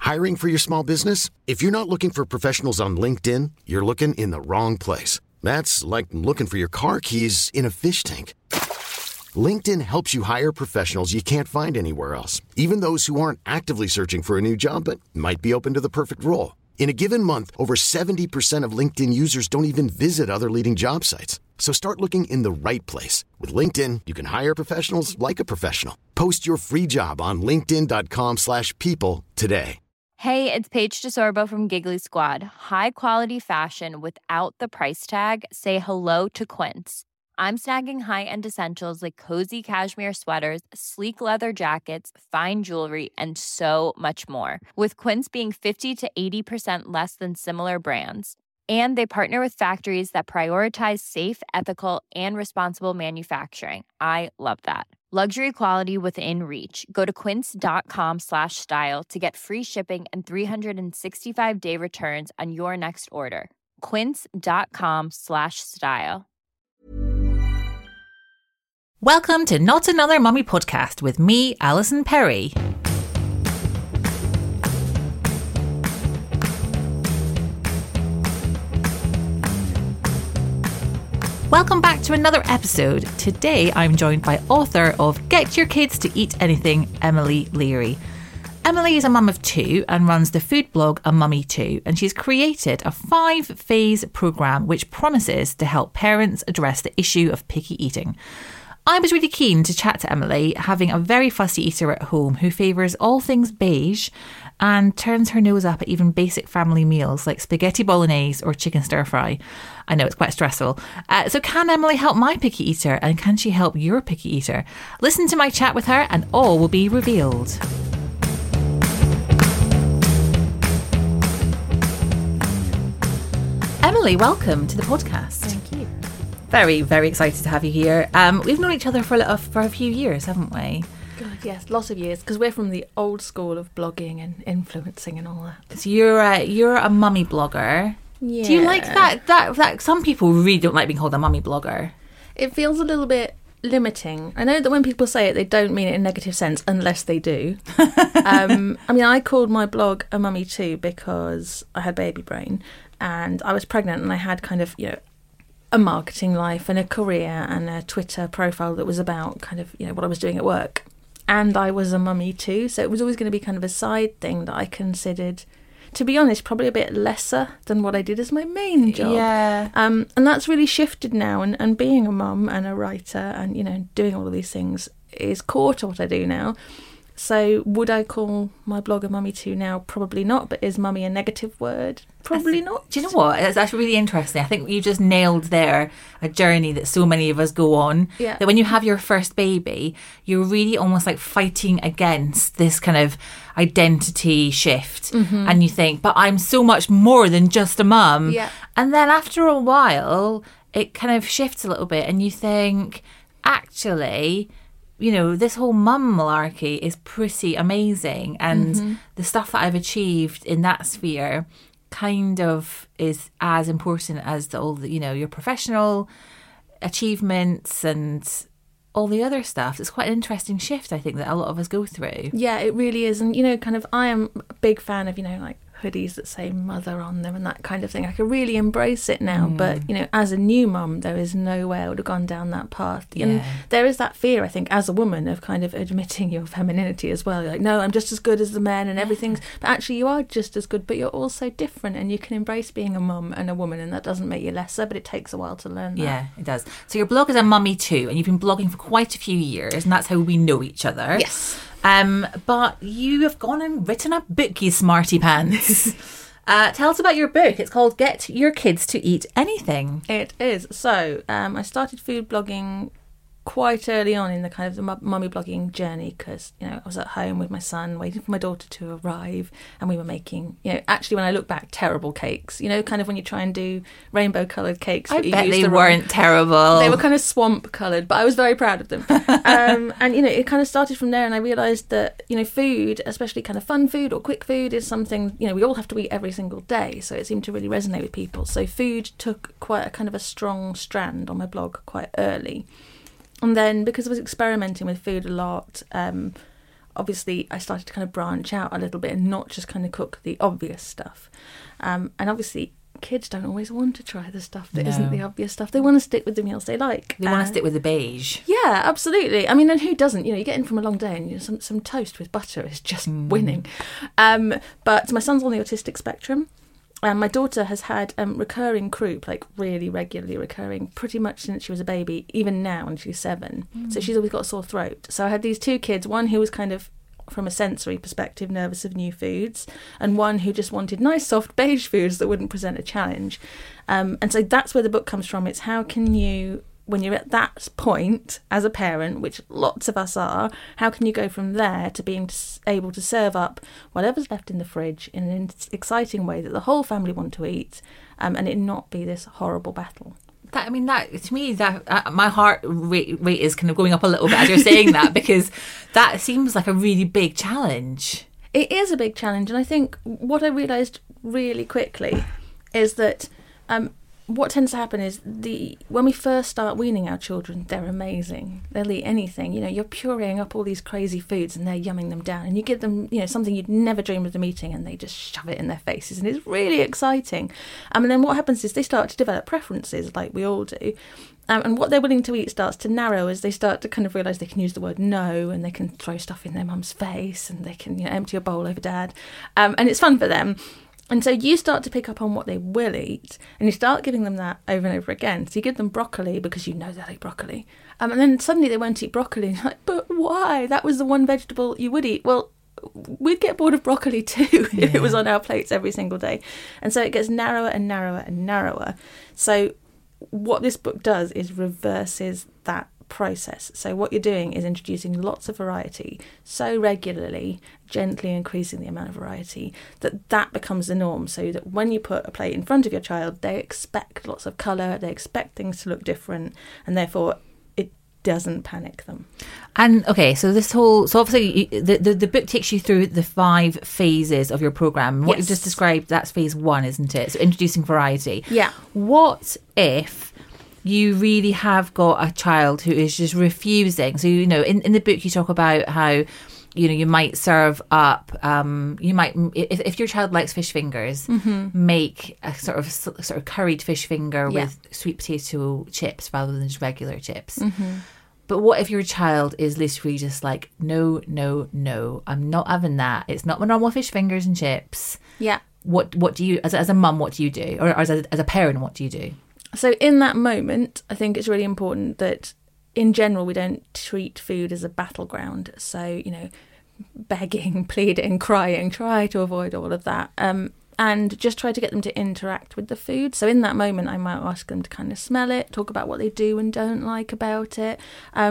Hiring for your small business? If you're not looking for professionals on LinkedIn, you're looking in the wrong place. That's like looking for your car keys in a fish tank. LinkedIn helps you hire professionals you can't find anywhere else, even those who aren't actively searching for a new job but might be open to the perfect role. In a given month, over 70% of LinkedIn users don't even visit other leading job sites. So start looking in the right place. With LinkedIn, you can hire professionals like a professional. Post your free job on linkedin.com/people today. Hey, it's Paige DeSorbo from Giggly Squad. High quality fashion without the price tag. Say hello to Quince. I'm snagging high-end essentials like cozy cashmere sweaters, sleek leather jackets, fine jewelry, and so much more. With Quince being 50 to 80% less than similar brands. And they partner with factories that prioritize safe, ethical, and responsible manufacturing. I love that. Luxury quality within reach. Go to quince.com/style to get free shipping and 365-day returns on your next order. Quince.com/style. Welcome to Not Another Mummy Podcast with me, Alison Perry. Welcome back to another episode. Today I'm joined by author of Get Your Kids to Eat Anything, Emily Leary. Emily is a mum of 2 and runs the food blog A Mummy Too, and she's created a 5-phase programme which promises to help parents address the issue of picky eating. I was really keen to chat to Emily, having a very fussy eater at home who favours all things beige and turns her nose up at even basic family meals like spaghetti bolognese or chicken stir fry. I know it's quite stressful. So can Emily help my picky eater, and can she help your picky eater? Listen to my chat with her and all will be revealed. Emily, welcome to the podcast. Thank you. Very, very excited to have you here. We've known each other for a few years, haven't we? God, yes, lots of years, because we're from the old school of blogging and influencing and all that. So you're a mummy blogger. Yeah. Do you like that? That some people really don't like being called a mummy blogger. It feels a little bit limiting. I know that when people say it, they don't mean it in a negative sense, unless they do. I called my blog A Mummy Too because I had baby brain, and I was pregnant, and I had kind of, a marketing life and a career and a Twitter profile that was about kind of, what I was doing at work. And I was a mummy too, so it was always going to be kind of a side thing that I considered, to be honest, probably a bit lesser than what I did as my main job. Yeah. And that's really shifted now, and being a mum and a writer and, doing all of these things is core to what I do now. So would I call my blog A Mummy Too now? Probably not. But is mummy a negative word? Probably not. Do you know what? It's actually really interesting. I think you just nailed there a journey that so many of us go on. Yeah. That when you have your first baby, you're really almost like fighting against this kind of identity shift. Mm-hmm. And you think, but I'm so much more than just a mum. Yeah. And then after a while, it kind of shifts a little bit and you think, actually, this whole mum malarkey is pretty amazing, and the stuff that I've achieved in that sphere kind of is as important as your professional achievements and all the other stuff. It's quite an interesting shift, I think, that a lot of us go through. Yeah, it really is. And, I am a big fan of, like hoodies that say mother on them and that kind of thing. I can really embrace it now. But, as a new mum, there is no way I would have gone down that path. Yeah. And there is that fear, I think, as a woman of kind of admitting your femininity as well. You're like, no, I'm just as good as the men and everything's... But actually, you are just as good, but you're also different, and you can embrace being a mum and a woman, and that doesn't make you lesser, but it takes a while to learn that. Yeah, it does. So your blog is A Mummy Too, and you've been blogging for quite a few years, and that's how we know each other. Yes. But you have gone and written a book, you smarty pants. Tell us about your book. It's called Get Your Kids to Eat Anything. It is. So I started food blogging quite early on in the kind of the mummy blogging journey, because I was at home with my son waiting for my daughter to arrive, and we were making actually, when I look back, terrible cakes, kind of when you try and do rainbow coloured cakes. I bet they weren't terrible. They were kind of swamp coloured, but I was very proud of them. And it kind of started from there, and I realised that food, especially kind of fun food or quick food, is something we all have to eat every single day, so it seemed to really resonate with people. So food took quite a kind of a strong strand on my blog quite early. And then, because I was experimenting with food a lot, obviously I started to kind of branch out a little bit and not just kind of cook the obvious stuff. And obviously kids don't always want to try the stuff that isn't the obvious stuff. They want to stick with the meals they like. They want to stick with the beige. Yeah, absolutely. I mean, and who doesn't? You get in from a long day and some toast with butter is just winning. But my son's on the autistic spectrum. And my daughter has had recurring croup, like really regularly recurring, pretty much since she was a baby, even now when she's 7. So she's always got a sore throat. So I had these 2 kids, one who was kind of, from a sensory perspective, nervous of new foods, and one who just wanted nice, soft, beige foods that wouldn't present a challenge. And so that's where the book comes from. It's how can you, when you're at that point as a parent, which lots of us are, how can you go from there to being able to serve up whatever's left in the fridge in an exciting way that the whole family want to eat, and it not be this horrible battle. That to me, my heart rate is kind of going up a little bit as you're saying that, because that seems like a really big challenge. It is a big challenge, and I think what I realised really quickly is that what tends to happen is when we first start weaning our children, they're amazing. They'll eat anything. You're pureeing up all these crazy foods and they're yumming them down. And you give them, something you'd never dream of them eating, and they just shove it in their faces. And it's really exciting. And then what happens is they start to develop preferences, like we all do. And what they're willing to eat starts to narrow as they start to kind of realise they can use the word no, and they can throw stuff in their mum's face, and they can empty a bowl over dad. And it's fun for them. And so you start to pick up on what they will eat, and you start giving them that over and over again. So you give them broccoli because you know they'll eat broccoli. And then suddenly they won't eat broccoli. And you're like, but why? That was the one vegetable you would eat. Well, we'd get bored of broccoli too if it was on our plates every single day. And so it gets narrower and narrower and narrower. So what this book does is reverses that process. So what you're doing is introducing lots of variety so regularly, gently increasing the amount of variety that becomes the norm, so that when you put a plate in front of your child, they expect lots of colour, they expect things to look different, and therefore it doesn't panic them. And okay, so obviously the book takes you through the 5 phases of your programme. What you've just described, that's phase 1, isn't it? So introducing variety. Yeah. What if you really have got a child who is just refusing? So, in the book you talk about how, you might serve up, if your child likes fish fingers, make a sort of curried fish finger with sweet potato chips rather than just regular chips. But what if your child is literally just like, no, I'm not having that. It's not my normal fish fingers and chips. Yeah. What do you, as a mum, what do you do? Or as a parent, what do you do? So in that moment, I think it's really important that in general, we don't treat food as a battleground. So, begging, pleading, crying, try to avoid all of that. And just try to get them to interact with the food. So in that moment, I might ask them to kind of smell it, talk about what they do and don't like about it.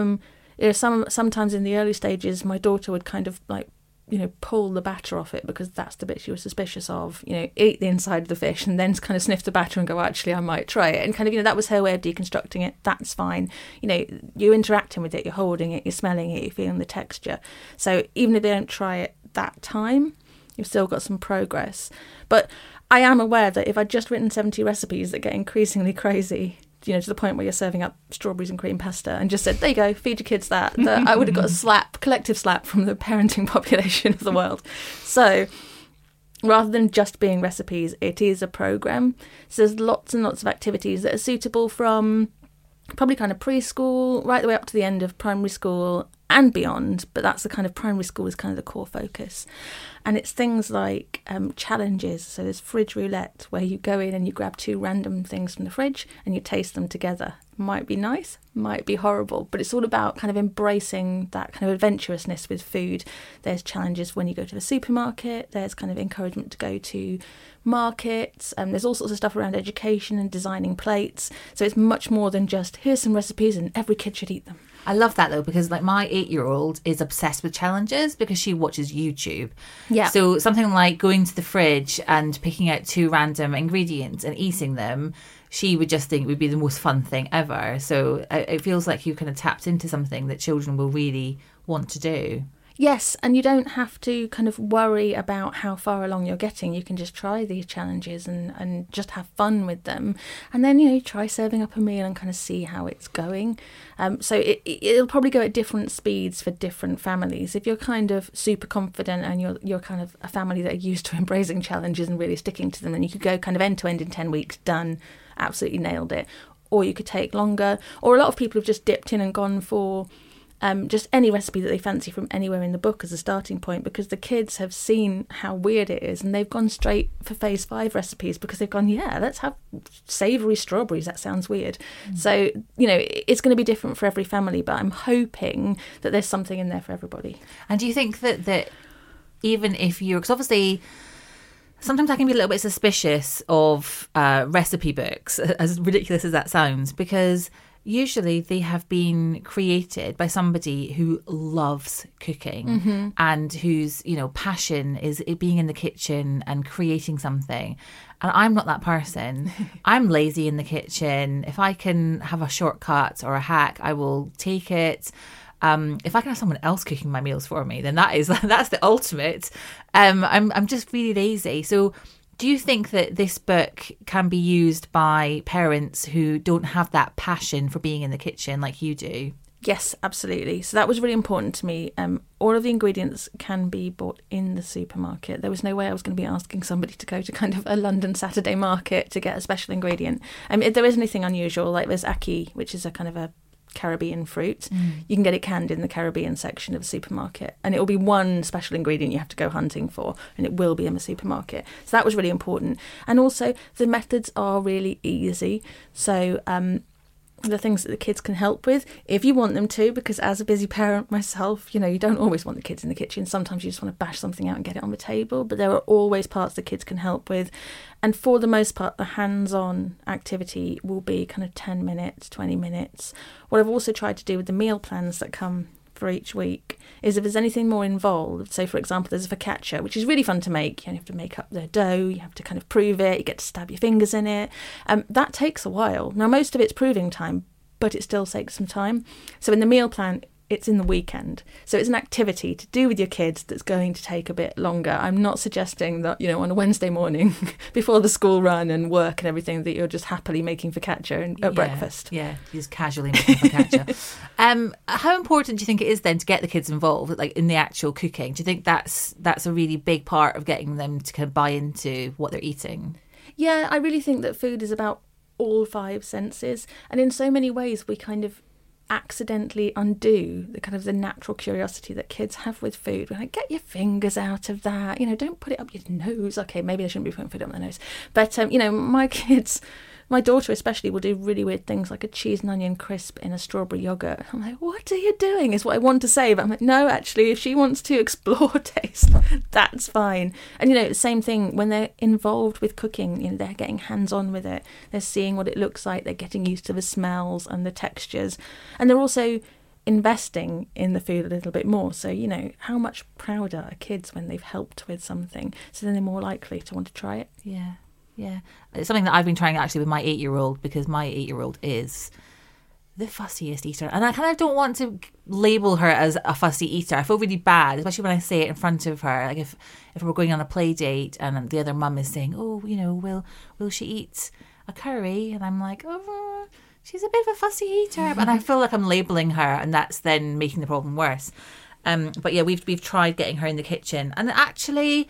Sometimes in the early stages, my daughter would kind of like, pull the batter off it because that's the bit she was suspicious of, eat the inside of the fish and then kind of sniff the batter and go, actually, I might try it. And kind of, that was her way of deconstructing it. That's fine. You're interacting with it, you're holding it, you're smelling it, you're feeling the texture. So even if they don't try it that time, you've still got some progress. But I am aware that if I'd just written 70 recipes that get increasingly crazy, to the point where you're serving up strawberries and cream pasta and just said, there you go, feed your kids that I would have got a collective slap from the parenting population of the world. So rather than just being recipes, it is a programme. So there's lots and lots of activities that are suitable from probably kind of preschool right the way up to the end of primary school and beyond, but that's the kind of primary school is kind of the core focus. And it's things like challenges. So there's fridge roulette, where you go in and you grab 2 random things from the fridge and you taste them together. Might be nice, might be horrible, but it's all about kind of embracing that kind of adventurousness with food. There's challenges when you go to the supermarket. There's kind of encouragement to go to markets. There's all sorts of stuff around education and designing plates. So it's much more than just, here's some recipes and every kid should eat them. I love that though, because like my 8-year-old is obsessed with challenges because she watches YouTube. Yeah. So something like going to the fridge and picking out 2 random ingredients and eating them, she would just think would be the most fun thing ever. So it feels like you kind of tapped into something that children will really want to do. Yes, and you don't have to kind of worry about how far along you're getting. You can just try these challenges and just have fun with them. And then, you try serving up a meal and kind of see how it's going. So it'll probably go at different speeds for different families. If you're kind of super confident and you're kind of a family that are used to embracing challenges and really sticking to them, then you could go kind of end to end in 10 weeks, done, absolutely nailed it. Or you could take longer. Or a lot of people have just dipped in and gone for just any recipe that they fancy from anywhere in the book as a starting point, because the kids have seen how weird it is and they've gone straight for phase 5 recipes because they've gone, yeah, let's have savoury strawberries, that sounds weird. So, it's going to be different for every family, but I'm hoping that there's something in there for everybody. And do you think that even if you're, because obviously sometimes I can be a little bit suspicious of recipe books, as ridiculous as that sounds, because usually they have been created by somebody who loves cooking and whose, passion is it being in the kitchen and creating something. And I'm not that person. I'm lazy in the kitchen. If I can have a shortcut or a hack, I will take it. If I can have someone else cooking my meals for me, then that's the ultimate. I'm just really lazy. So do you think that this book can be used by parents who don't have that passion for being in the kitchen like you do? Yes, absolutely. So that was really important to me. All of the ingredients can be bought in the supermarket. There was no way I was going to be asking somebody to go to kind of a London Saturday market to get a special ingredient. If there is anything unusual, like there's ackee, which is a kind of a Caribbean fruit. You can get it canned in the Caribbean section of a supermarket, and it will be one special ingredient you have to go hunting for, and it will be in the supermarket. So that was really important. And also the methods are really easy. So the things that the kids can help with, if you want them to, because as a busy parent myself, you don't always want the kids in the kitchen. Sometimes you just want to bash something out and get it on the table, but there are always parts the kids can help with. And for the most part, the hands-on activity will be kind of 10 minutes, 20 minutes. What I've also tried to do with the meal plans that come for each week is if there's anything more involved, so for example there's a focaccia, which is really fun to make. You have to make up the dough, you have to kind of prove it, you get to stab your fingers in it. That takes a while. Now most of it's proving time, but it still takes some time. So in the meal plan, it's in the weekend. So it's an activity to do with your kids that's going to take a bit longer. I'm not suggesting that, on a Wednesday morning before the school run and work and everything, that you're just happily making focaccia at breakfast. Yeah, just casually making focaccia. How important do you think it is then to get the kids involved, like in the actual cooking? Do you think that's a really big part of getting them to kind of buy into what they're eating? Yeah, I really think that food is about all 5 senses. And in so many ways, we kind of accidentally undo the natural curiosity that kids have with food. We're like, get your fingers out of that, don't put it up your nose. Okay, maybe they shouldn't be putting food up their nose, but my kids, my daughter especially, will do really weird things like a cheese and onion crisp in a strawberry yogurt. I'm like, what are you doing, is what I want to say, but I'm like, no, actually, if she wants to explore taste, that's fine. And same thing when they're involved with cooking, they're getting hands-on with it, they're seeing what it looks like, they're getting used to the smells and the textures, and they're also investing in the food a little bit more. So how much prouder are kids when they've helped with something, so then they're more likely to want to try it. Yeah, it's something that I've been trying actually with my 8-year-old, because my 8-year-old is the fussiest eater, and I kind of don't want to label her as a fussy eater. I feel really bad, especially when I say it in front of her. Like if we're going on a play date and the other mum is saying, oh, will she eat a curry? And I'm like, oh, she's a bit of a fussy eater, and I feel like I'm labeling her, and that's then making the problem worse. But yeah, we've tried getting her in the kitchen, and actually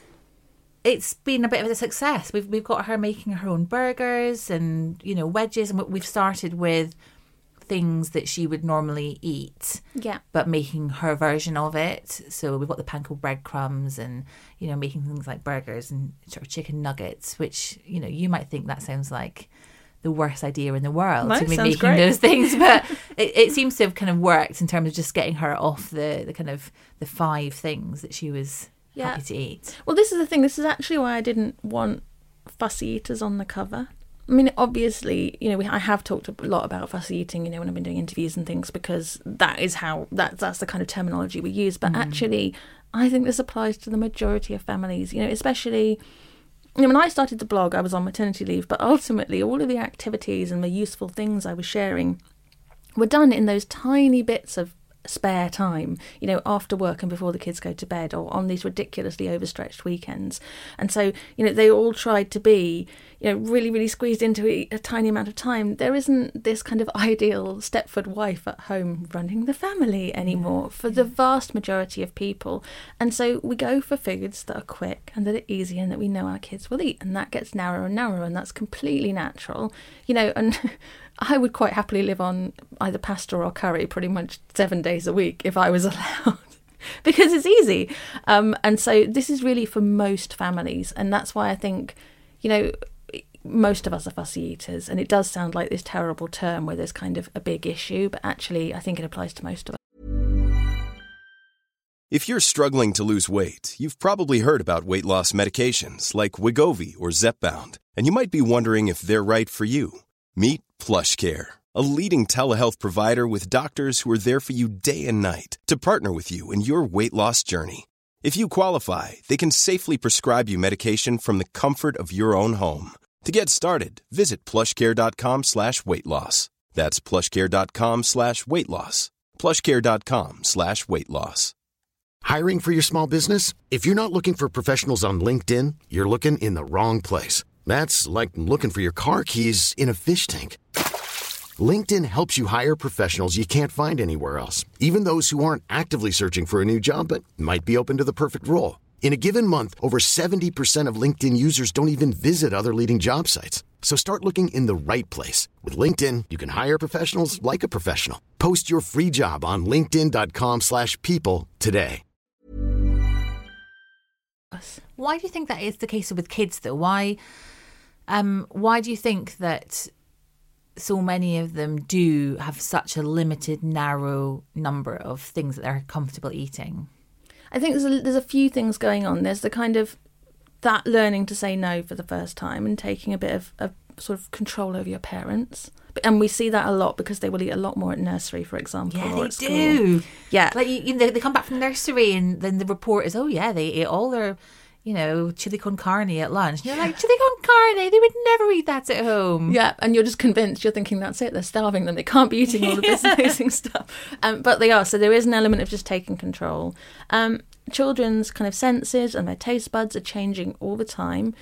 it's been a bit of a success. We've got her making her own burgers and wedges, and we've started with things that she would normally eat, but making her version of it. So we've got the panko breadcrumbs and making things like burgers and sort of chicken nuggets, which you might think that sounds like the worst idea in the world to be making great. Those things, but it seems to have kind of worked in terms of just getting her off the kind of the 5 things that she was happy to eat. Well, this is the thing. This is actually why I didn't want fussy eaters on the cover. I mean, obviously, I have talked a lot about fussy eating, when I've been doing interviews and things, because that is how that's the kind of terminology we use. But actually, I think this applies to the majority of families. Especially when I started the blog, I was on maternity leave, but ultimately, all of the activities and the useful things I was sharing were done in those tiny bits of spare time, you know, after work and before the kids go to bed, or on these ridiculously overstretched weekends. And so, you know, they all tried to be, you know, really, really squeezed into a tiny amount of time. There isn't this kind of ideal Stepford wife at home running the family anymore for the vast majority of people. And so we go for foods that are quick and that are easy and that we know our kids will eat. And that gets narrower and narrower, and that's completely natural, you know. And I would quite happily live on either pasta or curry pretty much 7 days a week if I was allowed, because it's easy. And so this is really for most families. And that's why I think, you know, most of us are fussy eaters. And it does sound like this terrible term where there's kind of a big issue, but actually I think it applies to most of us. If you're struggling to lose weight, you've probably heard about weight loss medications like Wegovy or Zepbound, and you might be wondering if they're right for you. Meet PlushCare, a leading telehealth provider with doctors who are there for you day and night to partner with you in your weight loss journey. If you qualify, they can safely prescribe you medication from the comfort of your own home. To get started, visit plushcare.com/weightloss. That's plushcare.com/weightloss. plushcare.com/weightloss. Hiring for your small business? If you're not looking for professionals on LinkedIn, you're looking in the wrong place. That's like looking for your car keys in a fish tank. LinkedIn helps you hire professionals you can't find anywhere else, even those who aren't actively searching for a new job but might be open to the perfect role. In a given month, over 70% of LinkedIn users don't even visit other leading job sites. So start looking in the right place. With LinkedIn, you can hire professionals like a professional. Post your free job on linkedin.com/people today. Why do you think that is the case with kids, though? Why do you think that so many of them do have such a limited, narrow number of things that they're comfortable eating? I think there's a few things going on. There's the kind of that learning to say no for the first time and taking a bit of sort of control over your parents. And we see that a lot because they will eat a lot more at nursery, for example. Yeah, or they at school. do. Yeah. Like, they come back from nursery and then the report is, oh, yeah, they ate all their, chili con carne at lunch. And you're like, chili con carne? They would never eat that at home. Yeah, and you're just convinced, you're thinking, that's it, they're starving them. They can't be eating all of this amazing stuff. But they are. So there is an element of just taking control. Children's kind of senses and their taste buds are changing all the time.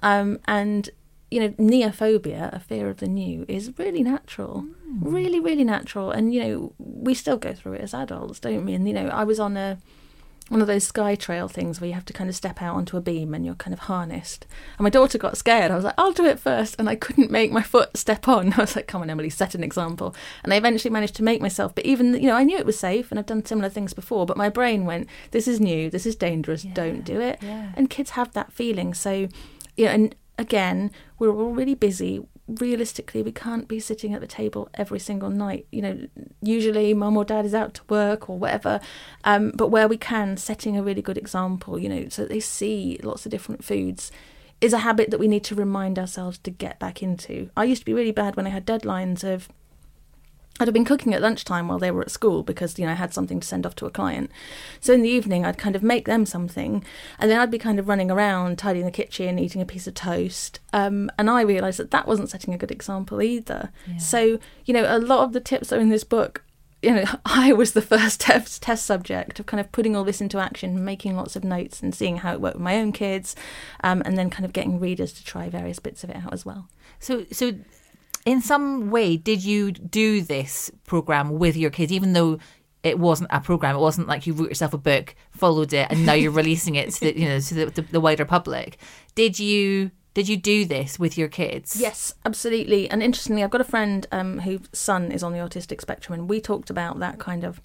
And neophobia, a fear of the new, is really natural. Really, really natural. And, we still go through it as adults, don't we? And, I was on one of those Sky Trail things where you have to kind of step out onto a beam and you're kind of harnessed. And my daughter got scared. I was like, I'll do it first. And I couldn't make my foot step on. I was like, come on, Emily, set an example. And I eventually managed to make myself. But even, I knew it was safe and I've done similar things before. But my brain went, this is new, this is dangerous, don't do it. Yeah. And kids have that feeling. So, and again, we're all really busy. Realistically, we can't be sitting at the table every single night. Usually mum or dad is out to work or whatever. But where we can, setting a really good example, so that they see lots of different foods is a habit that we need to remind ourselves to get back into. I used to be really bad when I had deadlines of, I'd have been cooking at lunchtime while they were at school because, I had something to send off to a client. So in the evening, I'd kind of make them something and then I'd be kind of running around, tidying the kitchen, eating a piece of toast. And I realised that wasn't setting a good example either. Yeah. So, a lot of the tips that are in this book, I was the first test subject of kind of putting all this into action, making lots of notes and seeing how it worked with my own kids, and then kind of getting readers to try various bits of it out as well. So in some way, did you do this programme with your kids, even though it wasn't a programme? It wasn't like you wrote yourself a book, followed it, and now you're releasing it to the wider public. Did you do this with your kids? Yes, absolutely. And interestingly, I've got a friend whose son is on the autistic spectrum, and we talked about that kind of,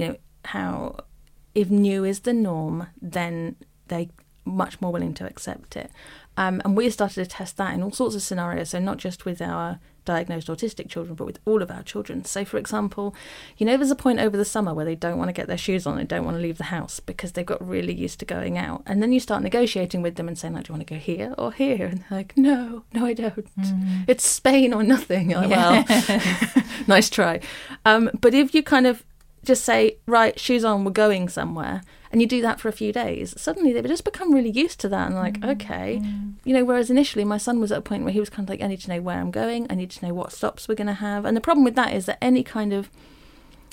how if new is the norm, then they're much more willing to accept it. And we started to test that in all sorts of scenarios, so not just with our diagnosed autistic children, but with all of our children. So, for example, there's a point over the summer where they don't want to get their shoes on, they don't want to leave the house because they've got really used to going out. And then you start negotiating with them and saying, like, do you want to go here or here? And they're like, no, I don't. It's Spain or nothing. You're like, well, nice try. But if you kind of just say, right, shoes on, we're going somewhere, and you do that for a few days, suddenly they just become really used to that and like, okay. Whereas initially my son was at a point where he was kind of like, I need to know where I'm going, I need to know what stops we're going to have. And the problem with that is that any kind of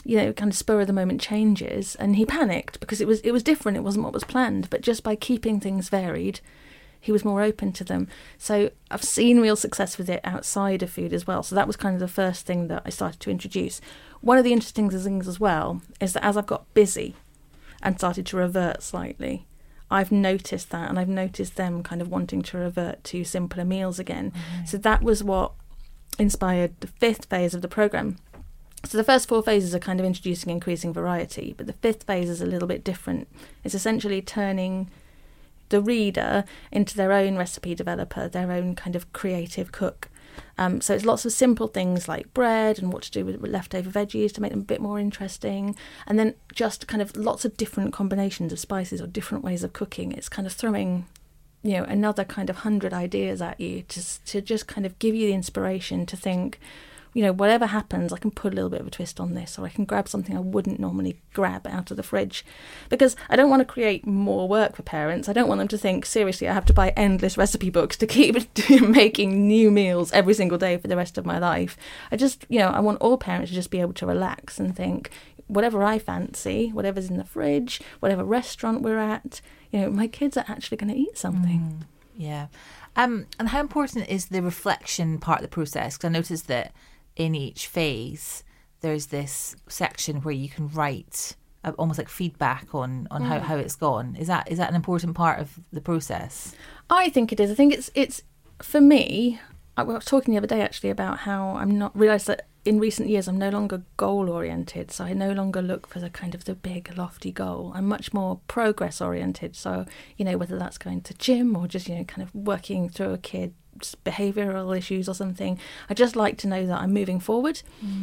kind of spur of the moment changes, and he panicked because it was different. It wasn't what was planned, but just by keeping things varied, he was more open to them. So I've seen real success with it outside of food as well. So that was kind of the first thing that I started to introduce. One of the interesting things as well is that as I've got busy and started to revert slightly, I've noticed that, and I've noticed them kind of wanting to revert to simpler meals again. Mm-hmm. So that was what inspired the 5th phase of the programme. So the first 4 phases are kind of introducing increasing variety, but the 5th phase is a little bit different. It's essentially turning the reader into their own recipe developer, their own kind of creative cook. So it's lots of simple things like bread and what to do with leftover veggies to make them a bit more interesting. And then just kind of lots of different combinations of spices or different ways of cooking. It's kind of throwing, another kind of 100 ideas at you to just kind of give you the inspiration to think, whatever happens, I can put a little bit of a twist on this, or I can grab something I wouldn't normally grab out of the fridge. Because I don't want to create more work for parents. I don't want them to think, seriously, I have to buy endless recipe books to keep making new meals every single day for the rest of my life. I just, I want all parents to just be able to relax and think, whatever I fancy, whatever's in the fridge, whatever restaurant we're at, my kids are actually going to eat something. Yeah. And how important is the reflection part of the process? Because I noticed that in each phase, there's this section where you can write almost like feedback on how it's gone. Is that an important part of the process? I think it is. I think it's for me. I was talking the other day actually about how I'm not realised that in recent years I'm no longer goal oriented. So I no longer look for the kind of the big lofty goal. I'm much more progress oriented. So whether that's going to gym or just kind of working through a kid's behavioural issues or something, I just like to know that I'm moving forward.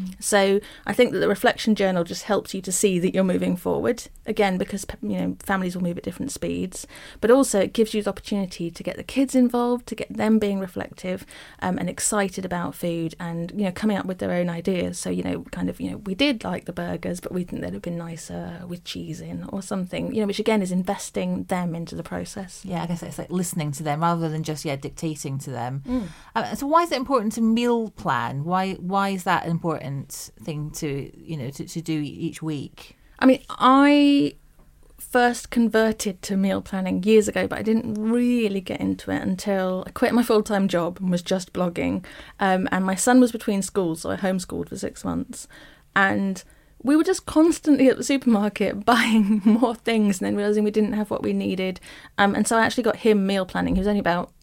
So I think that the reflection journal just helps you to see that you're moving forward, again, because families will move at different speeds, but also it gives you the opportunity to get the kids involved, to get them being reflective and excited about food, and coming up with their own ideas. So we did like the burgers, but we think they'd have been nicer with cheese in or something, which again is investing them into the process. Yeah, I guess it's like listening to them rather than just dictating to them. So why is it important to meal plan? Why is that an important thing to do each week? I mean, I first converted to meal planning years ago, but I didn't really get into it until I quit my full-time job and was just blogging. And my son was between schools, so I homeschooled for 6 months. And we were just constantly at the supermarket buying more things and then realising we didn't have what we needed. And so I actually got him meal planning. He was only about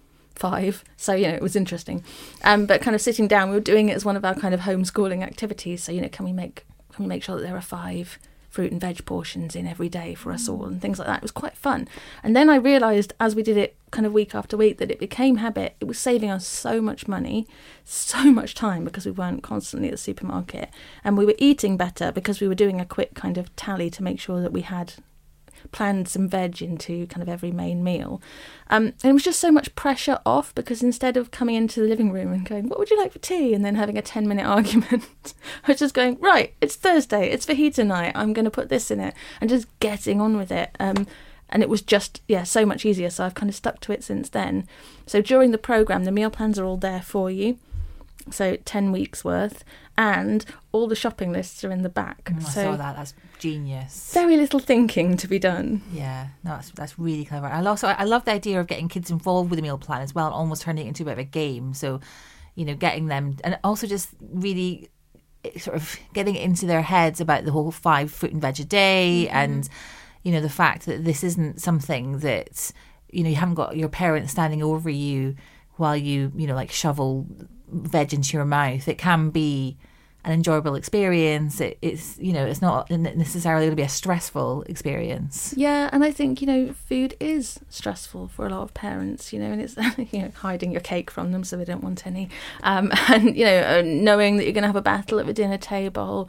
5, so it was interesting, but kind of sitting down, we were doing it as one of our kind of homeschooling activities. So can we make sure that there are 5 fruit and veg portions in every day for us all, and things like that. It was quite fun. And then I realised as we did it kind of week after week that it became habit. It was saving us so much money, so much time, because we weren't constantly at the supermarket, and we were eating better because we were doing a quick kind of tally to make sure that we had planned some veg into kind of every main meal. And it was just so much pressure off, because instead of coming into the living room and going, what would you like for tea? And then having a 10-minute argument, I was just going, right, it's Thursday, it's fajita night, I'm going to put this in it, and just getting on with it. And it was just, so much easier. So I've kind of stuck to it since then. So during the programme, the meal plans are all there for you. So 10 weeks worth, and all the shopping lists are in the back. I saw that. That's genius. Very little thinking to be done. Yeah, no, that's really clever. I love the idea of getting kids involved with the meal plan as well, and almost turning it into a bit of a game. So, getting them, and also just really sort of getting it into their heads about the whole 5 fruit and veg a day, and the fact that this isn't something that you haven't got your parents standing over you while you like shovel veg into your mouth. It can be an enjoyable experience. It's not necessarily going to be a stressful experience. Yeah, and I think food is stressful for a lot of parents. And it's hiding your cake from them so they don't want any, and knowing that you're going to have a battle at the dinner table.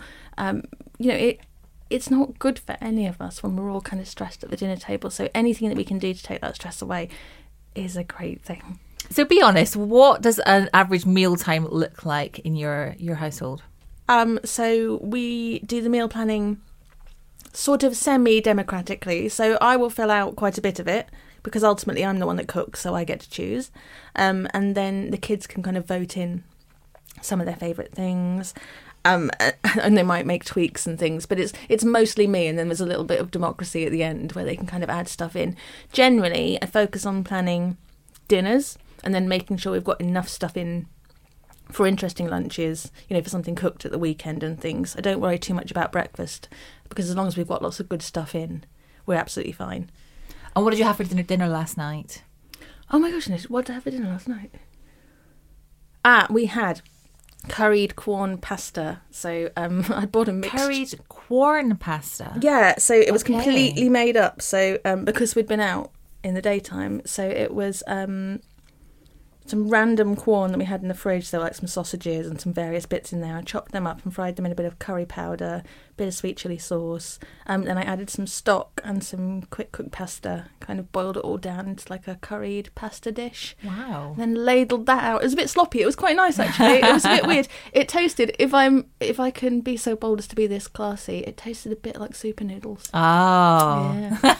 It's not good for any of us when we're all kind of stressed at the dinner table. So anything that we can do to take that stress away is a great thing. So be honest, what does an average mealtime look like in your household? So we do the meal planning sort of semi-democratically. So I will fill out quite a bit of it, because ultimately I'm the one that cooks, so I get to choose. And then the kids can kind of vote in some of their favourite things. And they might make tweaks and things, but it's mostly me, and then there's a little bit of democracy at the end where they can kind of add stuff in. Generally, I focus on planning dinners and then making sure we've got enough stuff in for interesting lunches, for something cooked at the weekend and things. I don't worry too much about breakfast, because as long as we've got lots of good stuff in, we're absolutely fine. And what did you have for dinner last night? Oh my gosh, what did I have for dinner last night? We had curried corn pasta. So I bought a mixed... Curried corn pasta? Yeah, so it was completely made up. So because we'd been out in the daytime, so it was some random corn that we had in the fridge. So like some sausages and some various bits in there. I chopped them up and fried them in a bit of curry powder, a bit of sweet chilli sauce. Then I added some stock and some quick cooked pasta, kind of boiled it all down into like a curried pasta dish. Wow. Then ladled that out. It was a bit sloppy. It was quite nice actually. It was a bit weird. It tasted, if I can be so bold as to be this classy, it tasted a bit like super noodles. Oh. Yeah.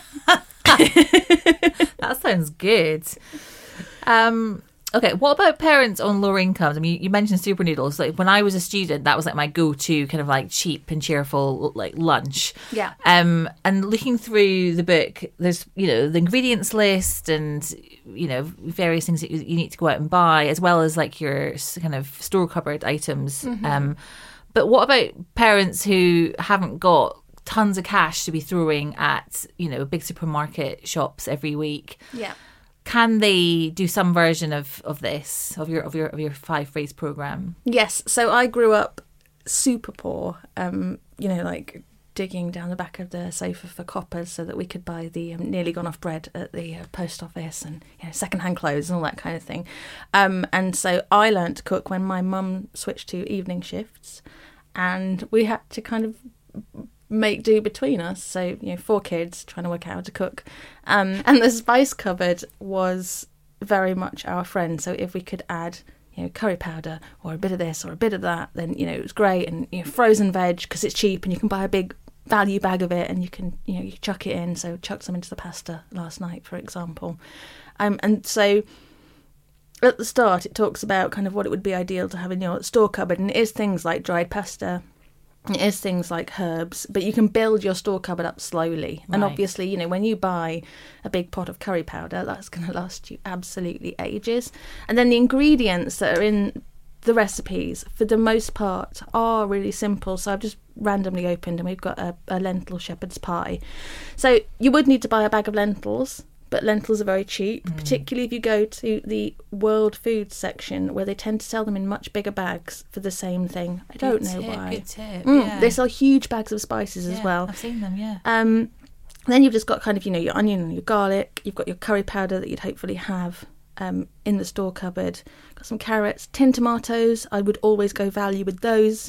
That sounds good. Okay, what about parents on lower incomes? I mean, you mentioned super noodles. Like when I was a student, that was like my go-to kind of like cheap and cheerful like lunch. Yeah. And looking through the book, there's the ingredients list and various things that you need to go out and buy, as well as like your kind of store cupboard items. Mm-hmm. But what about parents who haven't got tons of cash to be throwing at big supermarket shops every week? Yeah. Can they do some version of this, of your 5-phrase program? Yes. So I grew up super poor, like digging down the back of the sofa for coppers so that we could buy the nearly gone off bread at the post office and secondhand clothes and all that kind of thing. And so I learnt to cook when my mum switched to evening shifts, and we had to kind of make do between us. So 4 kids trying to work out how to cook, and the spice cupboard was very much our friend. So if we could add curry powder or a bit of this or a bit of that, then it was great. And frozen veg, because it's cheap and you can buy a big value bag of it and you can you chuck it in. So chucked some into the pasta last night, for example. And so at the start it talks about kind of what it would be ideal to have in your store cupboard, and it is things like dried pasta. It is things like herbs, but you can build your store cupboard up slowly. Right. And obviously, when you buy a big pot of curry powder, that's going to last you absolutely ages. And then the ingredients that are in the recipes, for the most part, are really simple. So I've just randomly opened and we've got a lentil shepherd's pie. So you would need to buy a bag of lentils, but lentils are very cheap, particularly if you go to the World Foods section, where they tend to sell them in much bigger bags for the same thing. I don't know why. Good tip. Yeah. They sell huge bags of spices as well. I've seen them, yeah. Then you've just got kind of, your onion and your garlic. You've got your curry powder that you'd hopefully have in the store cupboard. Got some carrots, tin tomatoes. I would always go value with those.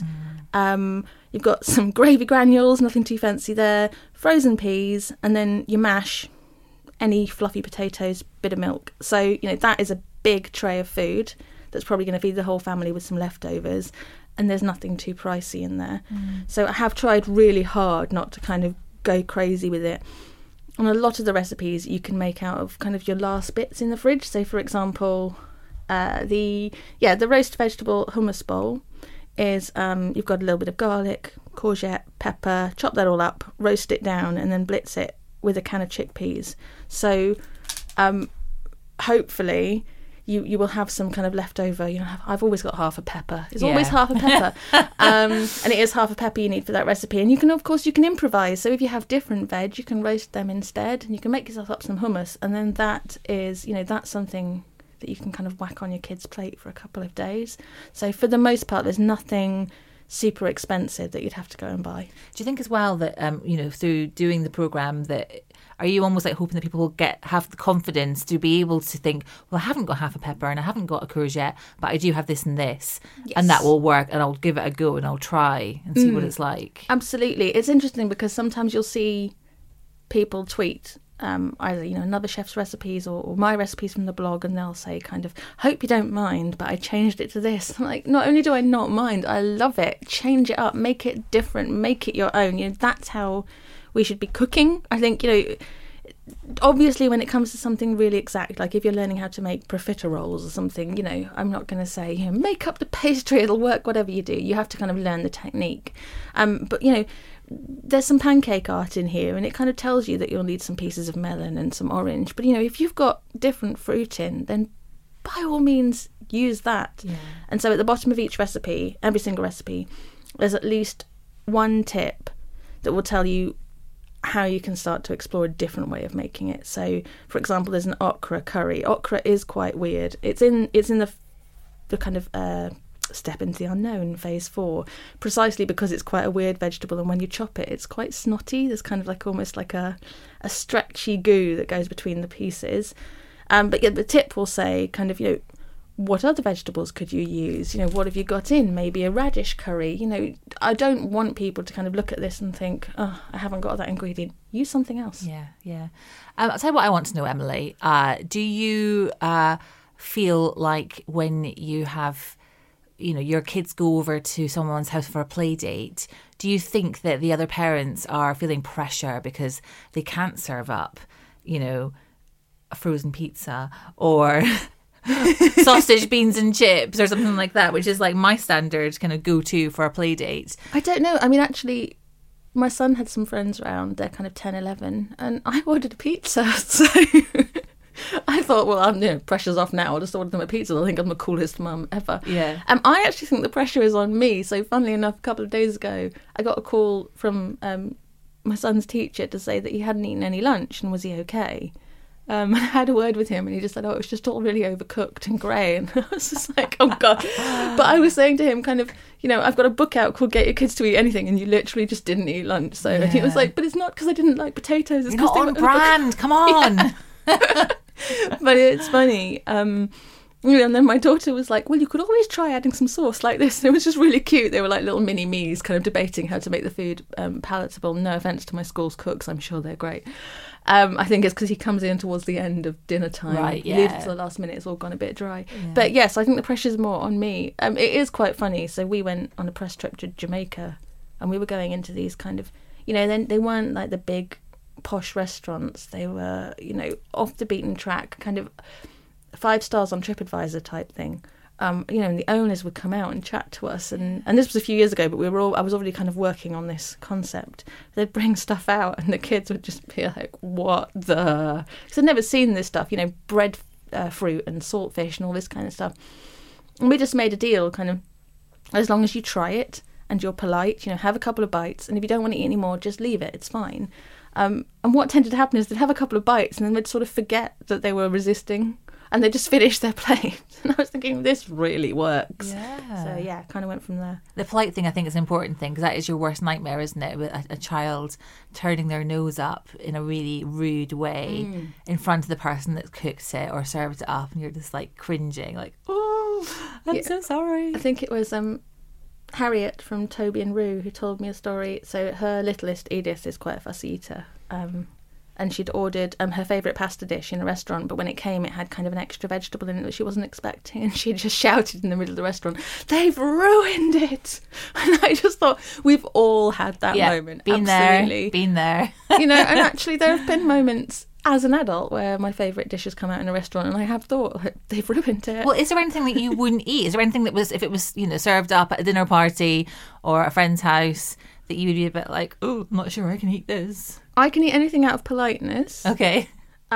You've got some gravy granules, nothing too fancy there. Frozen peas, and then your mash. Any fluffy potatoes, bit of milk. So, that is a big tray of food that's probably going to feed the whole family with some leftovers, and there's nothing too pricey in there. So I have tried really hard not to kind of go crazy with it. And a lot of the recipes you can make out of kind of your last bits in the fridge. So, for example, the roast vegetable hummus bowl is you've got a little bit of garlic, courgette, pepper, chop that all up, roast it down, and then blitz it with a can of chickpeas. So hopefully you will have some kind of leftover. I've always got half a pepper. It's always half a pepper. And it is half a pepper you need for that recipe. And you can improvise. So if you have different veg, you can roast them instead, and you can make yourself up some hummus. And then that is, that's something that you can kind of whack on your kid's plate for a couple of days. So for the most part, there's nothing super expensive that you'd have to go and buy. Do you think as well that through doing the programme, that are you almost like hoping that people will have the confidence to be able to think, well, I haven't got half a pepper and I haven't got a courgette, but I do have this and this, and that will work, and I'll give it a go and I'll try and see what it's like. Absolutely. It's interesting because sometimes you'll see people tweet either another chef's recipes or my recipes from the blog, and they'll say kind of, hope you don't mind, but I changed it to this. I'm like, not only do I not mind, I love it. Change it up, make it different, make it your own. That's how we should be cooking. I think obviously, when it comes to something really exact, like if you're learning how to make profiteroles or something, you know, I'm not going to say, you know, make up the pastry, it'll work, whatever you do. You have to kind of learn the technique. But, you know, there's some pancake art in here, and it kind of tells you that you'll need some pieces of melon and some orange. But, you know, if you've got different fruit in, then by all means use that. Yeah. And so at the bottom of each recipe, every single recipe, there's at least one tip that will tell you how you can start to explore a different way of making it. So, for example, there's an okra curry. Okra is quite weird. It's in the kind of step into the unknown, phase 4, precisely because it's quite a weird vegetable, and when you chop it, it's quite snotty. There's kind of like almost like a stretchy goo that goes between the pieces. But yeah, the tip will say kind of, you know, what other vegetables could you use? You know, what have you got in? Maybe a radish curry. You know, I don't want people to kind of look at this and think, oh, I haven't got that ingredient. Use something else. Yeah. I'll tell you what I want to know, Emily. Do you feel like when you have, you know, your kids go over to someone's house for a play date, do you think that the other parents are feeling pressure because they can't serve up, you know, a frozen pizza or sausage, beans and chips or something like that, which is like my standard kind of go-to for a play date? I don't know. I mean, actually, my son had some friends around. They're kind of 10, 11, and I ordered a pizza. So I thought, well, I'm, you know, pressure's off now. I'll just order them a pizza. I think I'm the coolest mum ever. Yeah. I actually think the pressure is on me. So funnily enough, a couple of days ago, I got a call from my son's teacher to say that he hadn't eaten any lunch and was he okay? And I had a word with him, and he just said, oh, it was just all really overcooked and grey. And I was just like, oh, God. But I was saying to him kind of, you know, I've got a book out called Get Your Kids to Eat Anything, and you literally just didn't eat lunch. So and he was like, but it's not because I didn't like potatoes. It's You're not on brand. Come on. Yeah. But it's funny. And then my daughter was like, well, you could always try adding some sauce like this. And it was just really cute. They were like little mini me's kind of debating how to make the food palatable. No offence to my school's cooks. I'm sure they're great. I think it's because he comes in towards the end of dinner time. Right, yeah. Leaves it to the last minute. It's all gone a bit dry. Yeah. But yes, I think the pressure's more on me. It is quite funny. So we went on a press trip to Jamaica, and we were going into these kind of, you know, then they weren't like the big posh restaurants. They were, you know, off the beaten track, kind of 5 stars on TripAdvisor type thing. You know, and the owners would come out and chat to us, and this was a few years ago, but I was already kind of working on this concept. They'd bring stuff out, and the kids would just be like, what the? Because I'd never seen this stuff, you know, bread fruit and saltfish and all this kind of stuff. And we just made a deal, kind of, as long as you try it and you're polite, you know, have a couple of bites, and if you don't want to eat any more, just leave it, it's fine. And what tended to happen is they'd have a couple of bites, and then they'd sort of forget that they were resisting, and they just finished their plate. And I was thinking, this really works. Yeah. So, yeah, kind of went from there. The polite thing, I think, is an important thing, because that is your worst nightmare, isn't it? With a child turning their nose up in a really rude way in front of the person that's cooked it or served it up, and you're just, like, cringing, like, oh, I'm so sorry. I think it was Harriet from Toby and Roo who told me a story. So her littlest, Edith, is quite a fussy eater. And she'd ordered her favourite pasta dish in a restaurant, but when it came, it had kind of an extra vegetable in it that she wasn't expecting, and she just shouted in the middle of the restaurant, "They've ruined it!" And I just thought, we've all had that moment. Absolutely. Been there. You know, and actually there have been moments as an adult where my favourite dish has come out in a restaurant, and I have thought, like, they've ruined it. Well, is there anything that you wouldn't eat? Is there anything that was, if it was, you know, served up at a dinner party or a friend's house, that you would be a bit like, oh, I'm not sure I can eat this? I can eat anything out of politeness. Okay.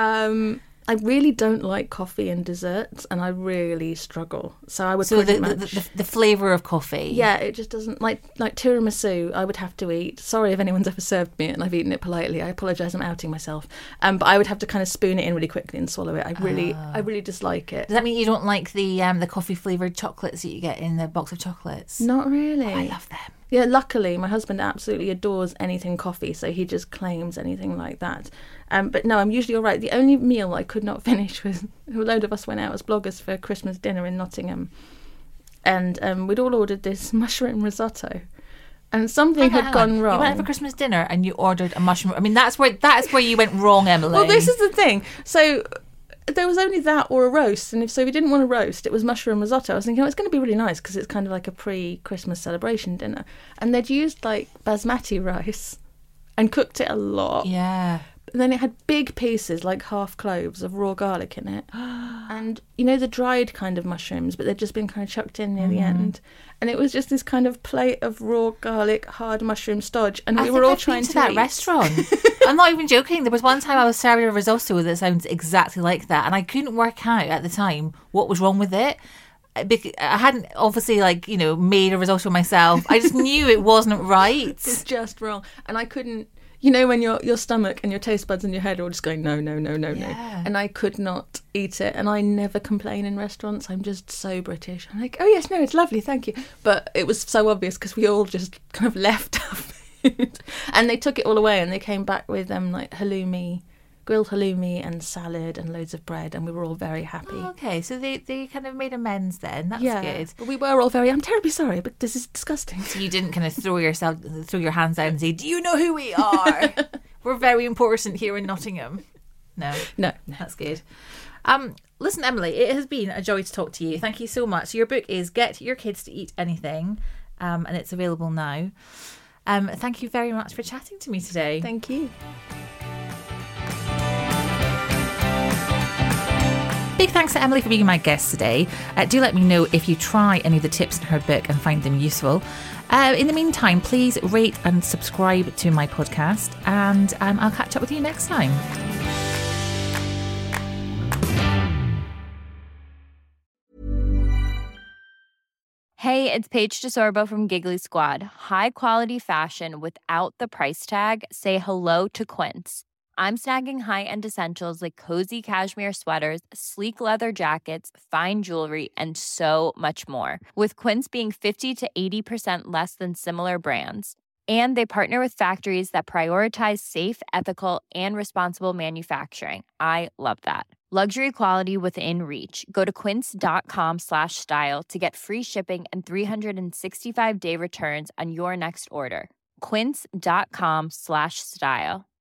I really don't like coffee and desserts, and I really struggle. So I would the flavour of coffee. Yeah, it just doesn't, like tiramisu, I would have to eat. Sorry if anyone's ever served me and I've eaten it politely. I apologise, I'm outing myself. But I would have to kind of spoon it in really quickly and swallow it. I really dislike it. Does that mean you don't like the coffee flavoured chocolates that you get in the box of chocolates? Not really. Oh, I love them. Yeah, luckily my husband absolutely adores anything coffee, so he just claims anything like that. But no, I'm usually all right. The only meal I could not finish was, a load of us went out as bloggers for Christmas dinner in Nottingham, and we'd all ordered this mushroom risotto, and something had gone wrong. You went out for Christmas dinner and you ordered a mushroom. I mean, that's where you went wrong, Emily. Well, this is the thing. So there was only that or a roast, and if we didn't want a roast, it was mushroom risotto. I was thinking, it's going to be really nice because it's kind of like a pre-Christmas celebration dinner, and they'd used like basmati rice and cooked it a lot. Yeah. And then it had big pieces, like half cloves of raw garlic in it. And, you know, the dried kind of mushrooms, but they'd just been kind of chucked in near the end. And it was just this kind of plate of raw garlic, hard mushroom stodge. And we were all trying to that eat. restaurant. I'm not even joking. There was one time I was serving a risotto that sounds exactly like that. And I couldn't work out at the time what was wrong with it. I hadn't obviously, like, you know, made a risotto myself. I just knew it wasn't right. It's just wrong. And I couldn't, you know, when your stomach and your taste buds and your head are all just going, no. And I could not eat it. And I never complain in restaurants. I'm just so British. I'm like, oh yes, no, it's lovely, thank you. But it was so obvious because we all just kind of left our food. And they took it all away and they came back with like halloumi, grilled halloumi and salad and loads of bread, and we were all very happy. Oh, okay, so they kind of made amends then. That's good. But we were all I'm terribly sorry, but this is disgusting. So you didn't kind of throw your hands down and say, do you know who we are? We're very important here in Nottingham. No, that's good. Listen, Emily, it has been a joy to talk to you. Thank you so much. Your book is Get Your Kids to Eat Anything, and it's available now. Thank you very much for chatting to me today. Thank you. Big thanks to Emily for being my guest today. Do let me know if you try any of the tips in her book and find them useful. In the meantime, please rate and subscribe to my podcast, and I'll catch up with you next time. Hey, it's Paige DeSorbo from Giggly Squad. High quality fashion without the price tag. Say hello to Quince. I'm snagging high-end essentials like cozy cashmere sweaters, sleek leather jackets, fine jewelry, and so much more. With Quince being 50 to 80% less than similar brands. And they partner with factories that prioritize safe, ethical, and responsible manufacturing. I love that. Luxury quality within reach. Go to quince.com/style to get free shipping and 365-day returns on your next order. Quince.com/style.